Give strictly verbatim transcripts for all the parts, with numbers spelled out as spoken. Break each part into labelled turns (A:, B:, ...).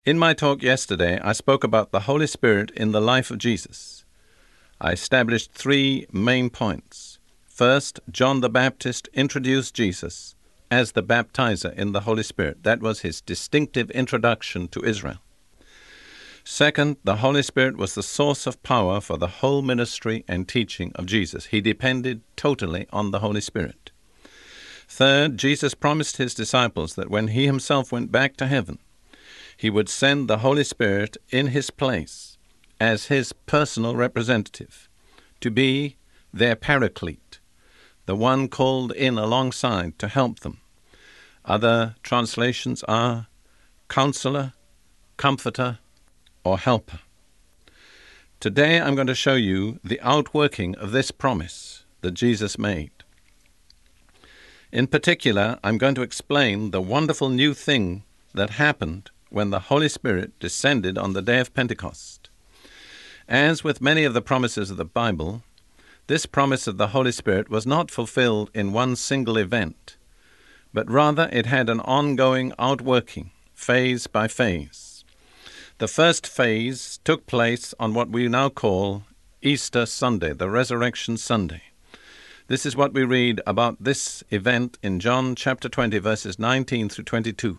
A: In my talk yesterday, I spoke about the Holy Spirit in the life of Jesus. I established three main points. First, John the Baptist introduced Jesus as the baptizer in the Holy Spirit. That was his distinctive introduction to Israel. Second, the Holy Spirit was the source of power for the whole ministry and teaching of Jesus. He depended totally on the Holy Spirit. Third, Jesus promised his disciples that when he himself went back to heaven, he would send the Holy Spirit in his place as his personal representative to be their paraclete, the one called in alongside to help them. Other translations are counselor, comforter, or helper. Today I'm going to show you the outworking of this promise that Jesus made. In particular, I'm going to explain the wonderful new thing that happened when the Holy Spirit descended on the day of Pentecost. As with many of the promises of the Bible, this promise of the Holy Spirit was not fulfilled in one single event, but rather it had an ongoing outworking, phase by phase. The first phase took place on what we now call Easter Sunday, the Resurrection Sunday. This is what we read about this event in John chapter twenty, verses nineteen through twenty-two.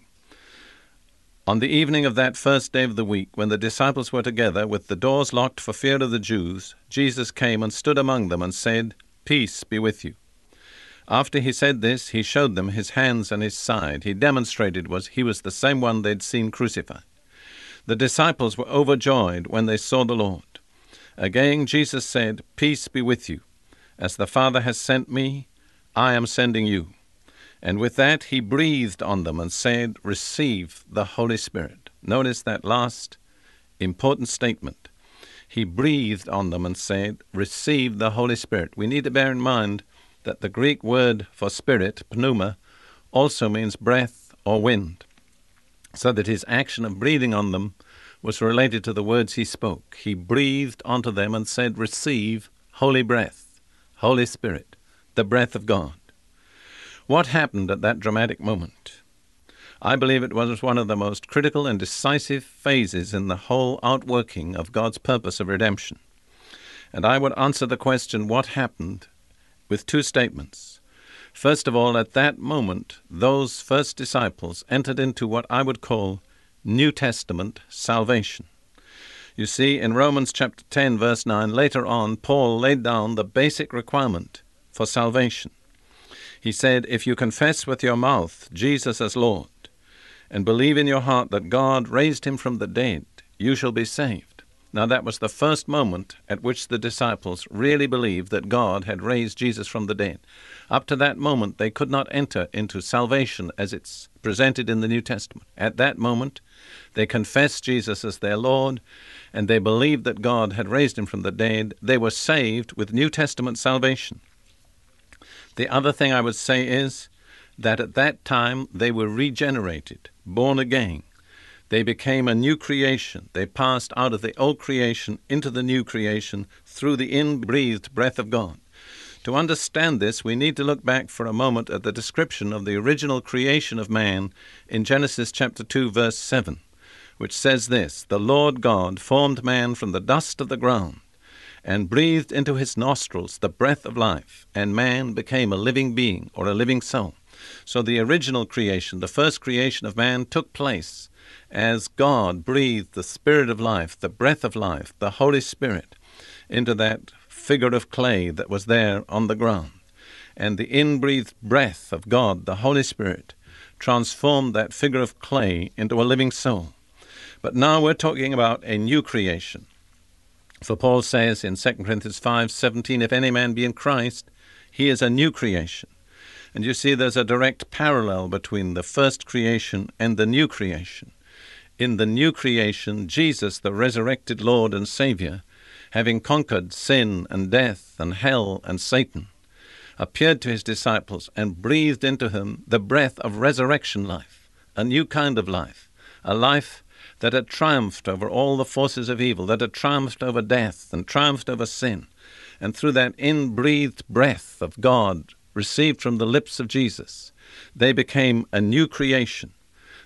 A: On the evening of that first day of the week, when the disciples were together with the doors locked for fear of the Jews, Jesus came and stood among them and said, "Peace be with you." After he said this, he showed them his hands and his side. He demonstrated was he was the same one they'd seen crucified. The disciples were overjoyed when they saw the Lord. Again Jesus said, "Peace be with you. As the Father has sent me, I am sending you." And with that, he breathed on them and said, "Receive the Holy Spirit." Notice that last important statement. He breathed on them and said, "Receive the Holy Spirit." We need to bear in mind that the Greek word for spirit, pneuma, also means breath or wind, so that his action of breathing on them was related to the words he spoke. He breathed onto them and said, "Receive holy breath, Holy Spirit, the breath of God." What happened at that dramatic moment? I believe it was one of the most critical and decisive phases in the whole outworking of God's purpose of redemption. And I would answer the question, what happened, with two statements. First of all, at that moment, those first disciples entered into what I would call New Testament salvation. You see, in Romans chapter ten, verse nine, later on, Paul laid down the basic requirement for salvation. He said, "If you confess with your mouth Jesus as Lord, and believe in your heart that God raised him from the dead, you shall be saved." Now that was the first moment at which the disciples really believed that God had raised Jesus from the dead. Up to that moment, they could not enter into salvation as it's presented in the New Testament. At that moment, they confessed Jesus as their Lord, and they believed that God had raised him from the dead. They were saved with New Testament salvation. The other thing I would say is that at that time they were regenerated, born again. They became a new creation. They passed out of the old creation into the new creation through the in-breathed breath of God. To understand this, we need to look back for a moment at the description of the original creation of man in Genesis chapter two, verse seven, which says this, "The Lord God formed man from the dust of the ground, and breathed into his nostrils the breath of life, and man became a living being," or a living soul. So the original creation, the first creation of man, took place as God breathed the spirit of life, the breath of life, the Holy Spirit, into that figure of clay that was there on the ground. And the inbreathed breath of God, the Holy Spirit, transformed that figure of clay into a living soul. But now we're talking about a new creation. For Paul says in Second Corinthians five seventeen, "If any man be in Christ, he is a new creation." And you see there's a direct parallel between the first creation and the new creation. In the new creation, Jesus, the resurrected Lord and Savior, having conquered sin and death and hell and Satan, appeared to his disciples and breathed into them the breath of resurrection life, a new kind of life, a life that had triumphed over all the forces of evil, that had triumphed over death and triumphed over sin. And through that in-breathed breath of God received from the lips of Jesus, they became a new creation.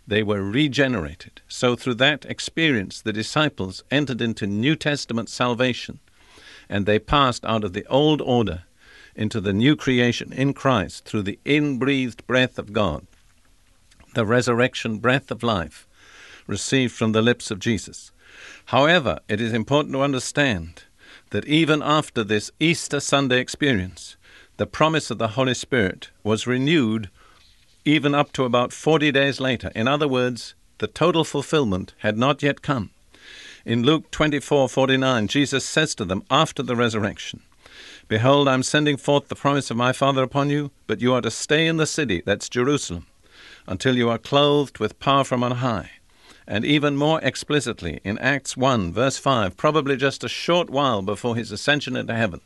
A: They were regenerated. So through that experience, the disciples entered into New Testament salvation, and they passed out of the old order into the new creation in Christ through the inbreathed breath of God, the resurrection breath of life received from the lips of Jesus. However, it is important to understand that even after this Easter Sunday experience, the promise of the Holy Spirit was renewed even up to about forty days later. In other words, the total fulfillment had not yet come. In Luke twenty-four forty-nine, Jesus says to them after the resurrection, "Behold, I'm sending forth the promise of my Father upon you, but you are to stay in the city," that's Jerusalem, "until you are clothed with power from on high." And even more explicitly in Acts one, verse five, probably just a short while before his ascension into heaven,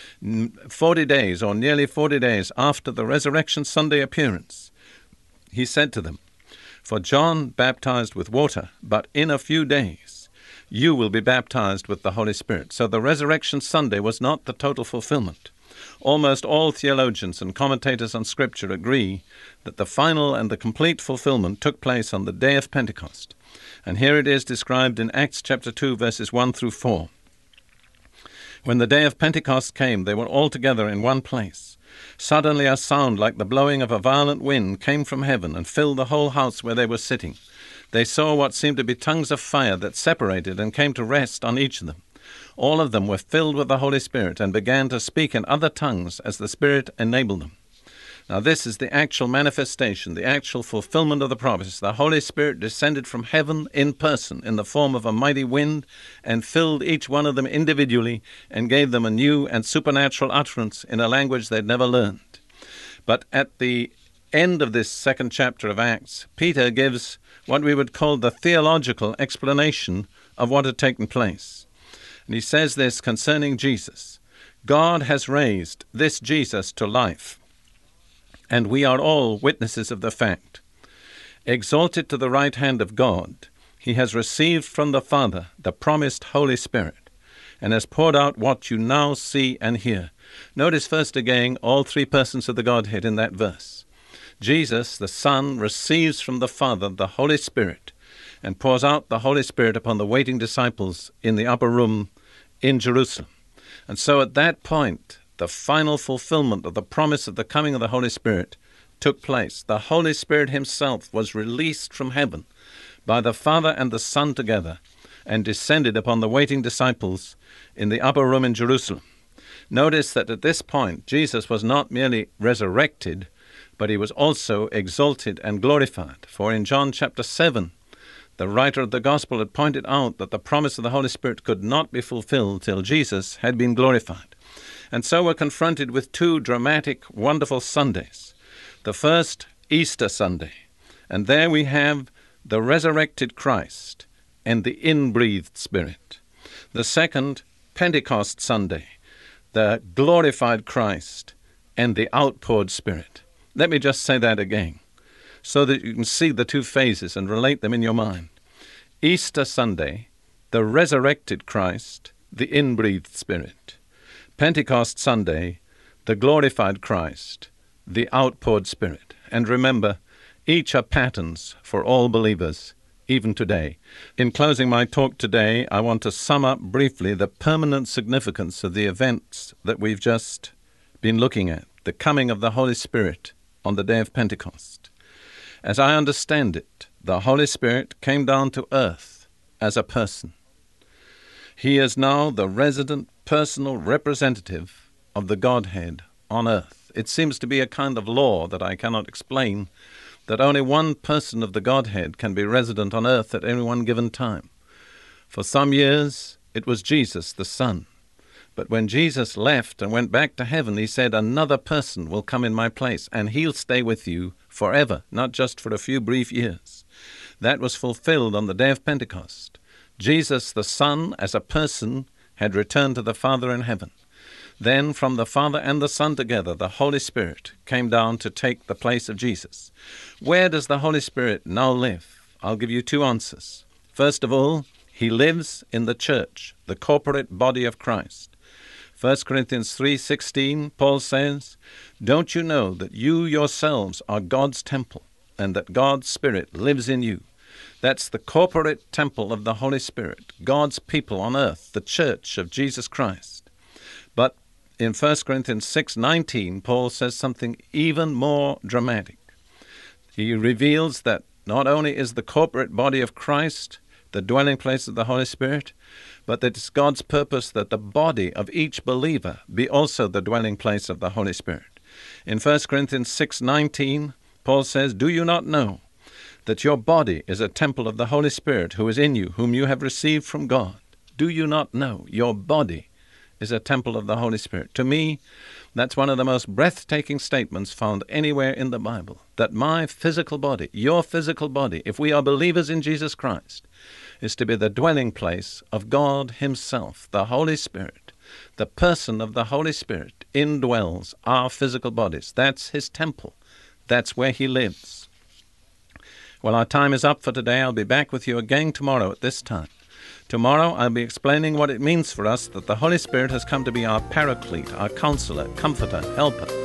A: forty days or nearly forty days after the Resurrection Sunday appearance, he said to them, "For John baptized with water, but in a few days you will be baptized with the Holy Spirit." So the Resurrection Sunday was not the total fulfillment. Almost all theologians and commentators on Scripture agree that the final and the complete fulfillment took place on the day of Pentecost. And here it is described in Acts chapter two, verses one through four. "When the day of Pentecost came, they were all together in one place. Suddenly a sound like the blowing of a violent wind came from heaven and filled the whole house where they were sitting. They saw what seemed to be tongues of fire that separated and came to rest on each of them. All of them were filled with the Holy Spirit and began to speak in other tongues as the Spirit enabled them." Now this is the actual manifestation, the actual fulfillment of the promise. The Holy Spirit descended from heaven in person in the form of a mighty wind and filled each one of them individually and gave them a new and supernatural utterance in a language they'd never learned. But at the end of this second chapter of Acts, Peter gives what we would call the theological explanation of what had taken place. And he says this concerning Jesus: "God has raised this Jesus to life, and we are all witnesses of the fact. Exalted to the right hand of God, he has received from the Father the promised Holy Spirit, and has poured out what you now see and hear." Notice first again all three persons of the Godhead in that verse. Jesus, the Son, receives from the Father the Holy Spirit and pours out the Holy Spirit upon the waiting disciples in the upper room in Jerusalem. And so at that point, the final fulfillment of the promise of the coming of the Holy Spirit took place. The Holy Spirit himself was released from heaven by the Father and the Son together and descended upon the waiting disciples in the upper room in Jerusalem. Notice that at this point, Jesus was not merely resurrected, but he was also exalted and glorified. For in John chapter seven, the writer of the gospel had pointed out that the promise of the Holy Spirit could not be fulfilled till Jesus had been glorified. And so we're confronted with two dramatic, wonderful Sundays. The first, Easter Sunday, and there we have the resurrected Christ and the inbreathed Spirit. The second, Pentecost Sunday, the glorified Christ and the outpoured Spirit. Let me just say that again, so that you can see the two phases and relate them in your mind. Easter Sunday, the resurrected Christ, the inbreathed Spirit. Pentecost Sunday, the glorified Christ, the outpoured Spirit. And remember, each are patterns for all believers, even today. In closing my talk today, I want to sum up briefly the permanent significance of the events that we've just been looking at, the coming of the Holy Spirit on the day of Pentecost. As I understand it, the Holy Spirit came down to earth as a person. He is now the resident personal representative of the Godhead on earth. It seems to be a kind of law that I cannot explain, that only one person of the Godhead can be resident on earth at any one given time. For some years, it was Jesus, the Son. But when Jesus left and went back to heaven, he said, "Another person will come in my place, and he'll stay with you forever, not just for a few brief years." That was fulfilled on the day of Pentecost. Jesus, the Son, as a person, had returned to the Father in heaven. Then from the Father and the Son together, the Holy Spirit came down to take the place of Jesus. Where does the Holy Spirit now live? I'll give you two answers. First of all, he lives in the church, the corporate body of Christ. First Corinthians three sixteen, Paul says, "Don't you know that you yourselves are God's temple, and that God's Spirit lives in you. That's the corporate temple of the Holy Spirit, God's people on earth, the church of Jesus Christ. But in First Corinthians six nineteen, Paul says something even more dramatic. He reveals that not only is the corporate body of Christ the dwelling place of the Holy Spirit, but that it's God's purpose that the body of each believer be also the dwelling place of the Holy Spirit. In First Corinthians six nineteen, Paul says, "Do you not know that your body is a temple of the Holy Spirit who is in you, whom you have received from God?" Do you not know your body is a temple of the Holy Spirit? To me, that's one of the most breathtaking statements found anywhere in the Bible, that my physical body, your physical body, if we are believers in Jesus Christ, is to be the dwelling place of God himself, the Holy Spirit. The person of the Holy Spirit indwells our physical bodies. That's his temple. That's where he lives. Well, our time is up for today. I'll be back with you again tomorrow at this time. Tomorrow I'll be explaining what it means for us that the Holy Spirit has come to be our paraclete, our counselor, comforter, helper,